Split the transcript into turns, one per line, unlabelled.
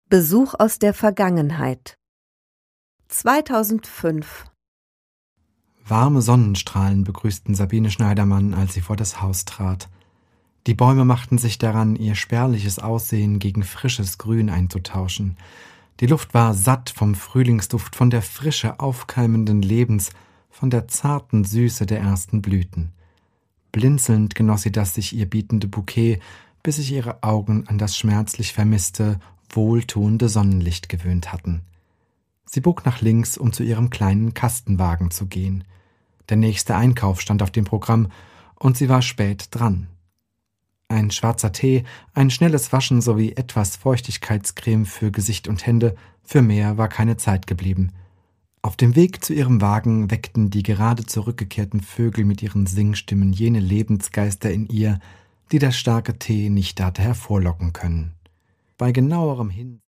Besuch aus der Vergangenheit. 2005.
Warme Sonnenstrahlen begrüßten Sabine Schneidermann, als sie vor das Haus trat. Die Bäume machten sich daran, ihr spärliches Aussehen gegen frisches Grün einzutauschen. Die Luft war satt vom Frühlingsduft, von der Frische aufkeimenden Lebens, von der zarten Süße der ersten Blüten. Blinzelnd genoss sie das sich ihr bietende Bouquet, bis sich ihre Augen an das schmerzlich vermisste, wohltuende Sonnenlicht gewöhnt hatten. Sie bog nach links, um zu ihrem kleinen Kastenwagen zu gehen. Der nächste Einkauf stand auf dem Programm, und sie war spät dran. Ein schwarzer Tee, ein schnelles Waschen sowie etwas Feuchtigkeitscreme für Gesicht und Hände, für mehr war keine Zeit geblieben. Auf dem Weg zu ihrem Wagen weckten die gerade zurückgekehrten Vögel mit ihren Singstimmen jene Lebensgeister in ihr, die der starke Tee nicht hatte hervorlocken können. Bei genauerem Hinsehen